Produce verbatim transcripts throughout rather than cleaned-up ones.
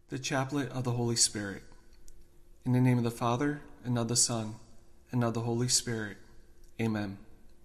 The Chaplet of the Holy Spirit. In the name of the Father, and of the Son, and of the Holy Spirit. Amen.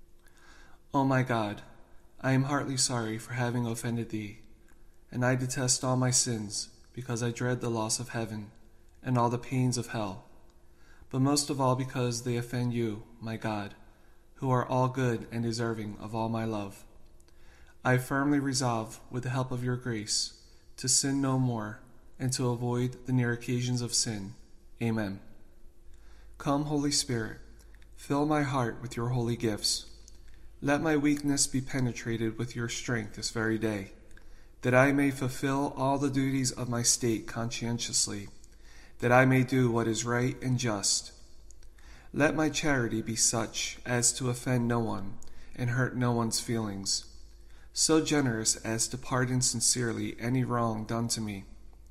O my God, I am heartily sorry for having offended thee, and I detest all my sins, because I dread the loss of heaven, and all the pains of hell, but most of all because they offend you, my God, who are all good and deserving of all my love. I firmly resolve, with the help of your grace, to sin no more, and to avoid the near occasions of sin. Amen. Come, Holy Spirit, fill my heart with your holy gifts. Let my weakness be penetrated with your strength this very day, that I may fulfill all the duties of my state conscientiously, that I may do what is right and just. Let my charity be such as to offend no one and hurt no one's feelings, so generous as to pardon sincerely any wrong done to me.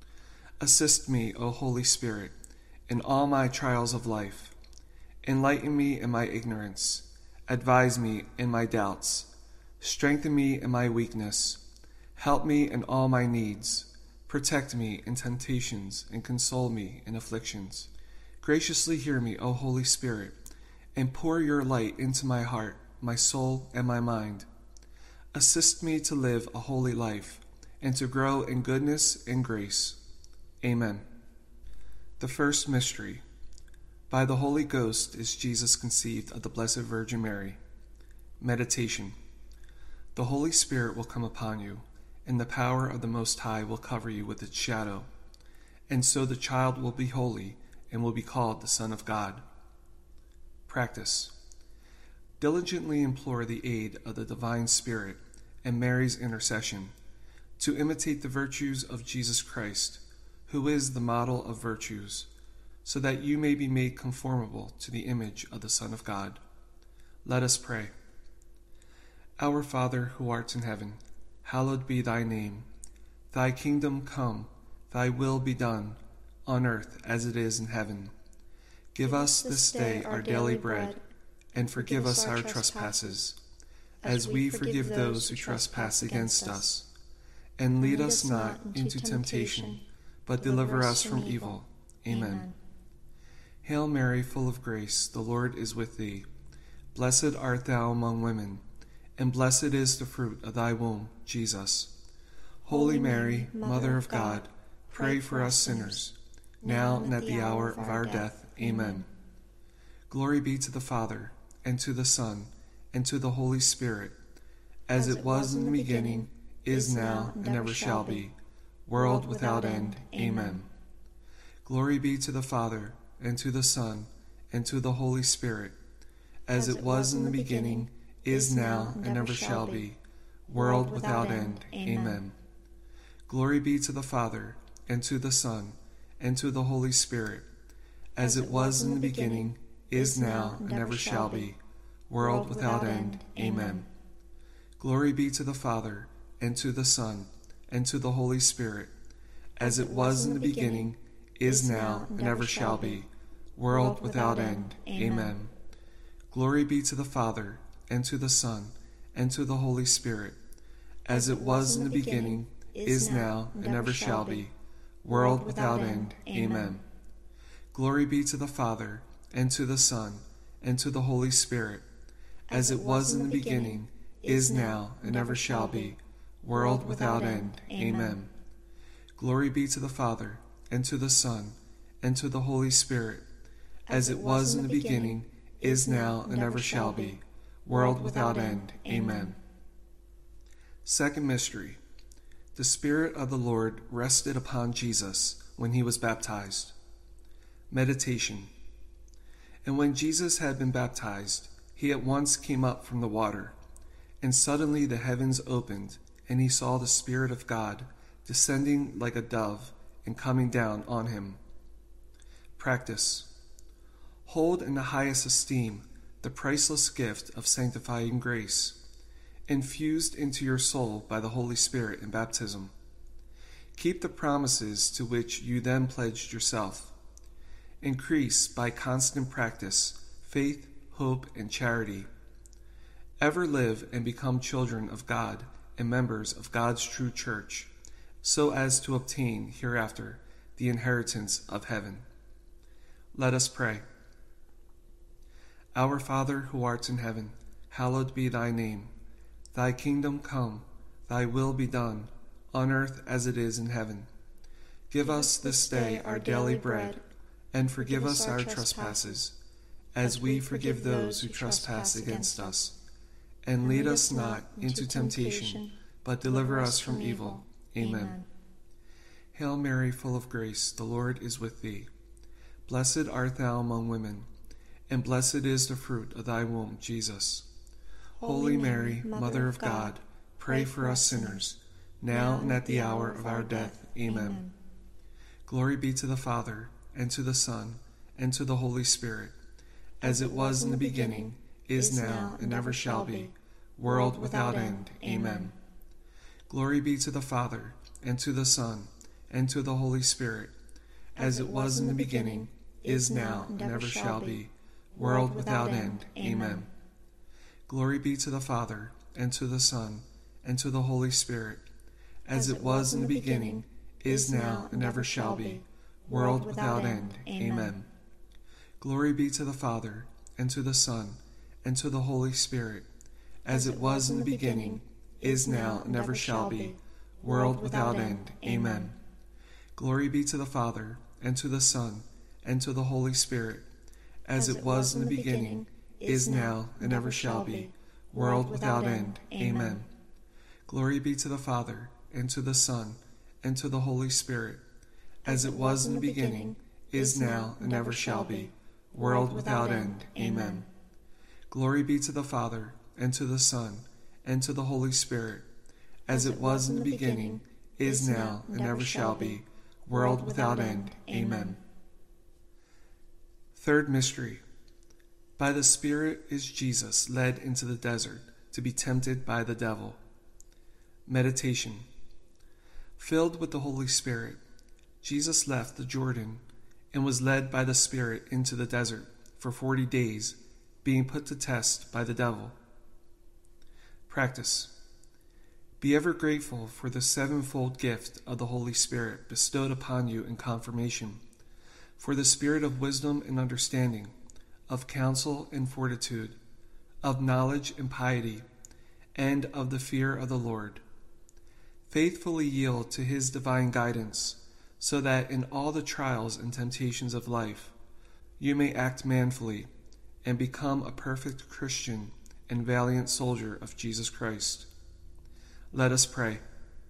Assist me, O Holy Spirit, in all my trials of life. Enlighten me in my ignorance. Advise me in my doubts. Strengthen me in my weakness. Help me in all my needs. Protect me in temptations and console me in afflictions. Graciously hear me, O Holy Spirit, and pour your light into my heart, my soul, and my mind. Assist me to live a holy life and to grow in goodness and grace. Amen. The first mystery. By the Holy Ghost is Jesus conceived of the Blessed Virgin Mary. Meditation. The Holy Spirit will come upon you, and the power of the Most High will cover you with its shadow. And so the child will be holy and will be called the Son of God. Practice. Diligently implore the aid of the Divine Spirit and Mary's intercession to imitate the virtues of Jesus Christ, who is the model of virtues, so that you may be made conformable to the image of the Son of God. Let us pray. Our Father, who art in heaven, hallowed be thy name. Thy kingdom come, thy will be done, on earth as it is in heaven. Give us this day our daily bread, and forgive us our trespasses, as we forgive those who trespass against us. And lead us not into temptation, but deliver us from evil. Amen. Hail Mary, full of grace, the Lord is with thee. Blessed art thou among women, and blessed is the fruit of thy womb, Jesus. Holy Mary, Mother of God, pray for us sinners, now and at the hour of our death. Amen. Glory be to the Father, and to the Son, and to the Holy Spirit, as it was in the beginning, is now, and ever shall be, world without end. Amen. Glory be to the Father, and to the Son, and to the Holy Spirit, as it was in the beginning, is now, and ever shall be, world without end. Amen. Glory be to the Father, and to the Son, and to the Holy Spirit, as it was in the beginning, is now, and ever shall be, world without end. Amen. Glory be to the Father, and to the Son, and to the Holy Spirit, as it was in the beginning, is now, and ever shall be, world without end. Amen. Glory be to the Father, and to the Son, and to the Holy Spirit, as it was in the beginning, is now, and ever shall be, world without end. Amen. Glory be to the Father, and to the Son, and to the Holy Spirit, as it was in the beginning, is now, and ever shall be, world without end. Amen. Glory be to the Father, and to the Son, and to the Holy Spirit, as it was in the beginning, is now, and ever shall be, world without end. Amen. Second mystery. The Spirit of the Lord rested upon Jesus when he was baptized. Meditation. And when Jesus had been baptized, he at once came up from the water, and suddenly the heavens opened, and he saw the Spirit of God descending like a dove and coming down on him. Practice. Hold in the highest esteem the priceless gift of sanctifying grace, infused into your soul by the Holy Spirit in baptism. Keep the promises to which you then pledged yourself. Increase by constant practice faith, hope, and charity. Ever live and become children of God and members of God's true church, so as to obtain hereafter the inheritance of heaven. Let us pray. Our Father, who art in heaven, hallowed be thy name. Thy kingdom come, thy will be done, on earth as it is in heaven. Give us this day our daily bread, and forgive us our trespasses, as we forgive those who trespass against us. And lead us not into temptation, but deliver us from evil. Amen. Hail Mary, full of grace, the Lord is with thee. Blessed art thou among women, and blessed is the fruit of thy womb, Jesus. Holy Mary, Mother of God, pray for us sinners, now and at the hour of our death. Amen. Glory be to the Father, and to the Son, and to the Holy Spirit, as it was in the beginning, is now, and ever shall be, world without end. Amen. Glory be to the Father, and to the Son, and to the Holy Spirit, as it was in the beginning, is now, and ever shall be, world without end. Amen. Glory be to the Father, and to the Son, and to the Holy Spirit, as it was in the beginning, is now, and ever shall be, world without end. Amen. Glory be to the Father, and to the Son, and to the Holy Spirit, as it was in the beginning, is now, and ever shall be, world without end. Amen. Glory be to the Father, and to the Son, and to the Holy Spirit, as it was in the beginning, is now, and ever shall be, world without end. Amen. Glory be to the Father, and to the Son, and to the Holy Spirit, as it was in the beginning, is now, and ever shall be, world without end. Amen. Glory be to the Father, and to the Son, and to the Holy Spirit, as it was in the beginning, is now, and ever shall be, world without end. Amen. Third mystery. By the Spirit is Jesus led into the desert to be tempted by the devil. Meditation. Filled with the Holy Spirit, Jesus left the Jordan and was led by the Spirit into the desert for forty days, being put to test by the devil. Practice. Be ever grateful for the sevenfold gift of the Holy Spirit bestowed upon you in confirmation, for the spirit of wisdom and understanding, of counsel and fortitude, of knowledge and piety, and of the fear of the Lord. Faithfully yield to his divine guidance, so that in all the trials and temptations of life, you may act manfully and become a perfect Christian and valiant soldier of Jesus Christ. Let us pray.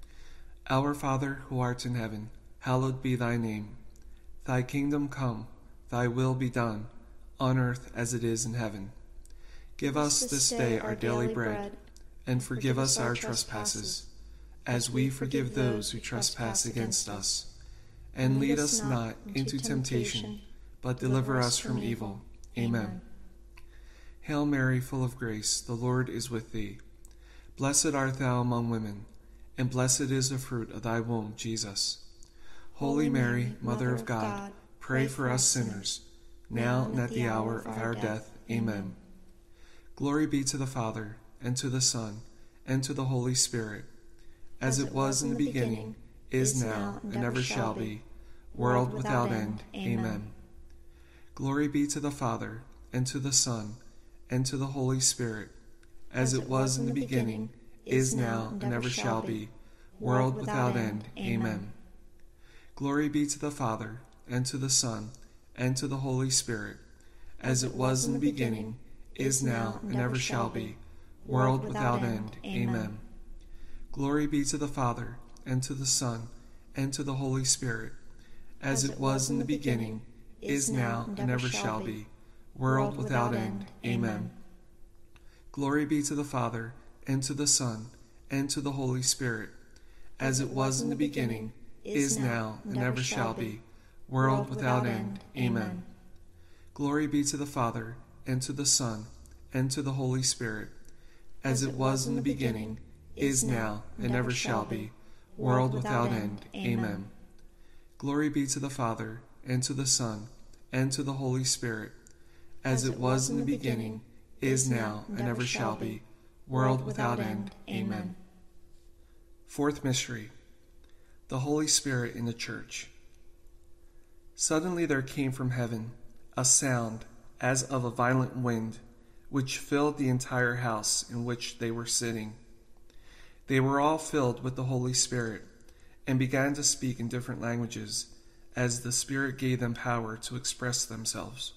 Our Father, who art in heaven, hallowed be thy name. Thy kingdom come, thy will be done, on earth as it is in heaven. Give us this day our daily bread, and forgive us our trespasses, as we forgive those who trespass against us. And lead us not into temptation, but deliver us from evil. Amen. Hail Mary, full of grace, the Lord is with thee. Blessed art thou among women, and blessed is the fruit of thy womb, Jesus. Holy Mary, Mother of God, pray for us sinners, now and at the hour of our death. Amen. Glory be to the Father, and to the Son, and to the Holy Spirit, as it was in the beginning, is now, and ever shall be, world without end. Amen. Glory be to the Father, and to the Son, and to the Holy Spirit, as it was in the beginning, is now, and ever shall be, world without end. Amen. Glory be to the Father, and to the Son, and to the Holy Spirit, as it was in the beginning, is now, and ever shall be, world without end. Amen. Glory be to the Father, and to the Son, and to the Holy Spirit, as it was in the beginning, is now, and ever shall be, world without end. Amen. Glory be to the Father, and to the Son, and to the Holy Spirit, as it was in the beginning, is now, and ever shall be, world without end. Amen. Glory be to the Father, and to the Son, and to the Holy Spirit, as it was in the beginning, is now, and ever shall be, world without end. Amen. Glory be to the Father, and to the Son, and to the Holy Spirit, as it was in the beginning, is now, and ever shall be, world without end. Amen. Fourth mystery. The Holy Spirit in the Church. Suddenly there came from heaven a sound as of a violent wind, which filled the entire house in which they were sitting. They were all filled with the Holy Spirit and began to speak in different languages as the Spirit gave them power to express themselves.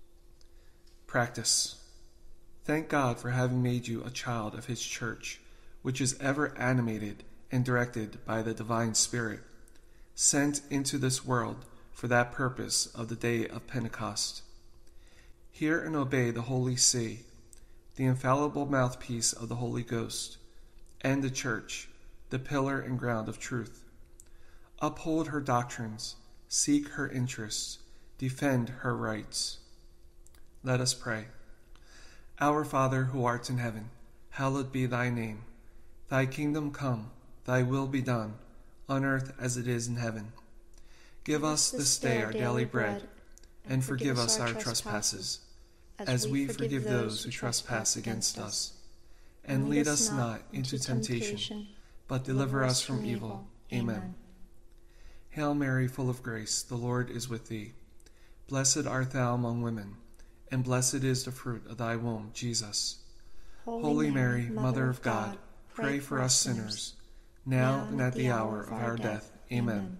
Practice. Thank God for having made you a child of His church, which is ever animated and directed by the divine Spirit, sent into this world for that purpose of the day of Pentecost. Hear and obey the Holy See, the infallible mouthpiece of the Holy Ghost, and the Church, the pillar and ground of truth. Uphold her doctrines, seek her interests, defend her rights. Let us pray. Our Father, who art in heaven, hallowed be thy name. Thy kingdom come, thy will be done, on earth as it is in heaven. Give us this day our daily bread, and forgive us our trespasses, as we forgive those who trespass against us. And lead us not into temptation, but deliver us from evil. Amen. Hail Mary, full of grace, the Lord is with thee. Blessed art thou among women, and blessed is the fruit of thy womb, Jesus. Holy Mary, Mother of God, pray for us sinners, now and at the hour of our death. Amen.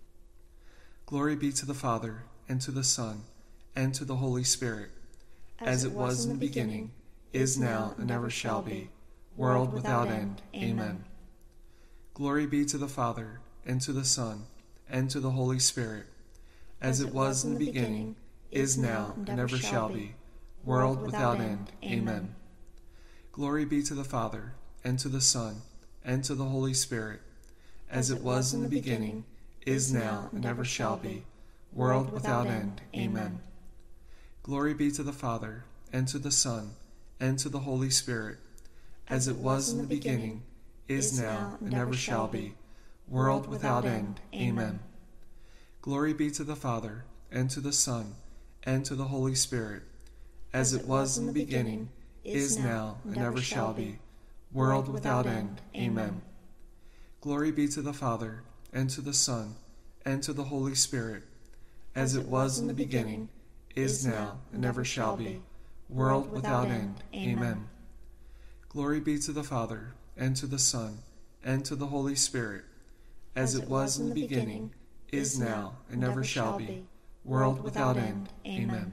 Glory be to the Father, and to the Son, and to the Holy Spirit, as it was in the beginning, is now, and ever shall be, world without end. Amen. Glory be to the Father, and to the Son, and to the Holy Spirit, as it was in the beginning, is now, and ever shall be, world without end. Amen. Glory be to the Father, and to the Son, and to the Holy Spirit, as it was in the beginning, is now, and ever shall be, world without end. Amen. Glory be to the Father, and to the Son, and to the Holy Spirit, as it was in the beginning, is now, and ever shall be, world without end. Amen. Glory be to the Father, and to the Son, and to the Holy Spirit, as it was in the beginning, is now, and ever shall be, world without end. Amen. Glory be to the Father, and to the Son, and to the Holy Spirit, as it was in the beginning, is now, and ever shall be, world without end. Amen. Glory be to the Father, and to the Son, and to the Holy Spirit, as it was in the beginning, is now, and ever shall be, world without end. Amen.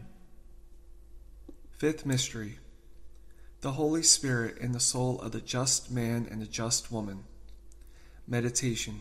Fifth Mystery. The Holy Spirit in the soul of the just man and the just woman. Meditation.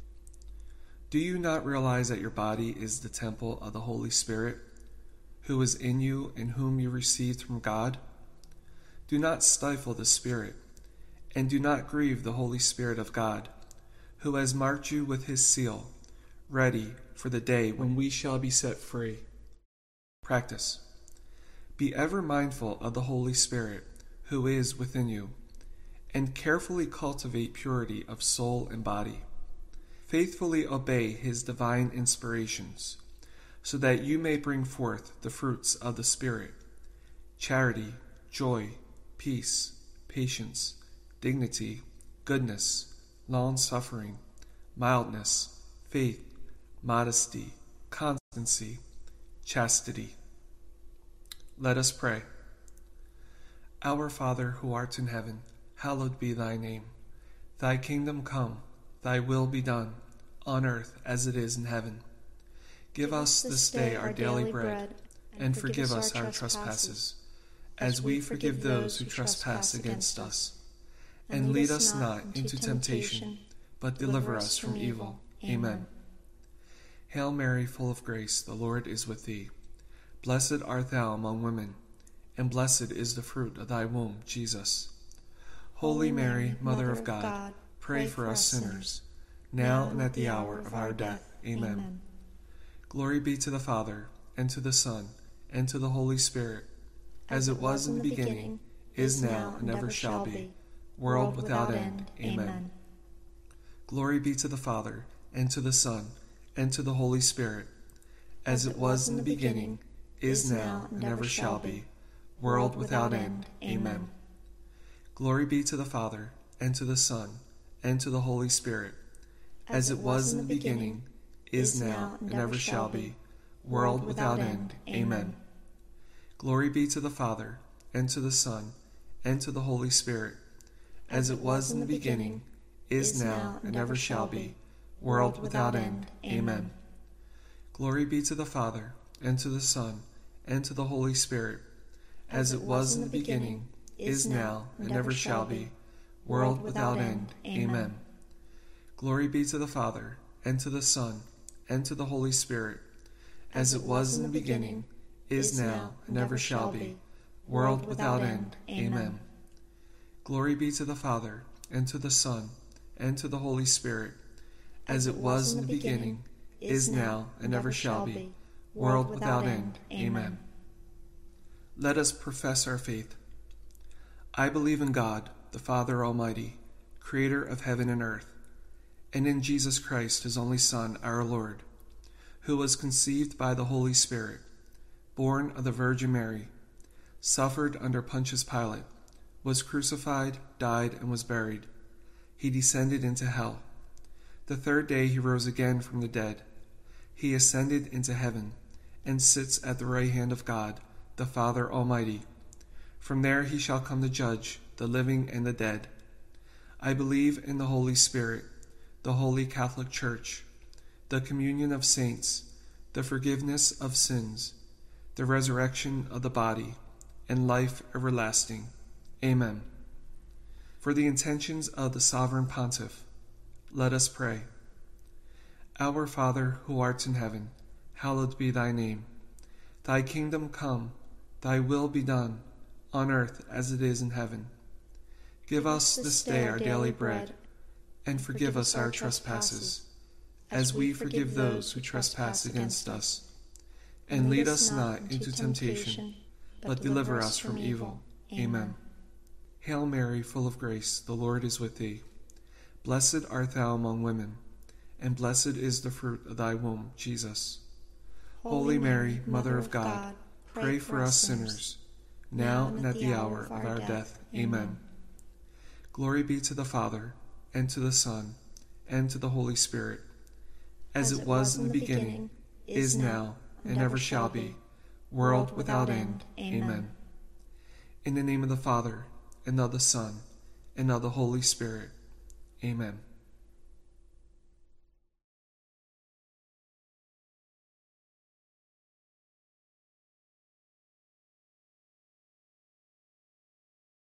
Do you not realize that your body is the temple of the Holy Spirit, who is in you and whom you received from God? Do not stifle the Spirit, and do not grieve the Holy Spirit of God, who has marked you with his seal, ready for the day when we shall be set free. Practice. Be ever mindful of the Holy Spirit, who is within you, and carefully cultivate purity of soul and body. Faithfully obey his divine inspirations, so that you may bring forth the fruits of the Spirit: charity, joy, peace, patience, dignity, goodness, long-suffering, mildness, faith, modesty, constancy, chastity. Let us pray. Our Father, who art in heaven, hallowed be thy name. Thy kingdom come, thy will be done, on earth as it is in heaven. Give us this day our daily bread, and forgive us our trespasses, as we forgive those who trespass against us. And lead us not into temptation, but deliver us from evil. Amen. Hail Mary, full of grace, the Lord is with thee. Blessed art thou among women, and blessed is the fruit of thy womb, Jesus. Holy Mary, Mother of God, pray for us sinners, now and at the hour of our death. Amen. Glory be to the Father, and to the Son, and to the Holy Spirit, as it was in the beginning, is now, and ever shall be, world without end. Amen. Glory be to the Father, and to the Son, and to the Holy Spirit, as it was in the beginning, is now, and ever shall be, world without end. Amen. Glory be to the Father, and to the Son, and to the Holy Spirit, as it was in the beginning, is now, and ever shall be, world without end. Amen. Glory be to the Father, and to the Son, and to the Holy Spirit, as it was in the beginning, is now, and ever shall be, world without end. Amen. Glory be to the Father, and to the Son, and to the Holy Spirit, as it was in the beginning, is now, and ever shall be, world without end. Amen. Glory be to the Father, and to the Son, and to the Holy Spirit, as it was in the beginning, is now, and ever shall be, world without end. Amen. Glory be to the Father, and to the Son, and to the Holy Spirit, as it was in the beginning, is now, and ever shall be, world without end. Amen. Let us profess our faith. I believe in God, the Father Almighty, creator of heaven and earth, and in Jesus Christ, his only Son, our Lord, who was conceived by the Holy Spirit, born of the Virgin Mary, suffered under Pontius Pilate, was crucified, died, and was buried. He descended into hell. The third day he rose again from the dead. He ascended into heaven, and sits at the right hand of God, the Father Almighty. From there he shall come to judge the living and the dead. I believe in the Holy Spirit, the Holy Catholic Church, the communion of saints, the forgiveness of sins, the resurrection of the body, and life everlasting. Amen. For the intentions of the Sovereign Pontiff, let us pray. Our Father, who art in heaven, hallowed be thy name. Thy kingdom come, thy will be done, on earth as it is in heaven. Give us this day our daily bread, and forgive us our trespasses, as we forgive those who trespass against us. And lead us not into temptation, but deliver us from evil. Amen. Hail Mary, full of grace, the Lord is with thee. Blessed art thou among women, and blessed is the fruit of thy womb, Jesus. Holy Mary, Mother of God, pray for us sinners, now and at the hour of our death. Amen. Glory be to the Father, and to the Son, and to the Holy Spirit, as it was in the beginning, is now, and ever shall be, world without end. Amen. In the name of the Father, and of the Son, and of the Holy Spirit. Amen.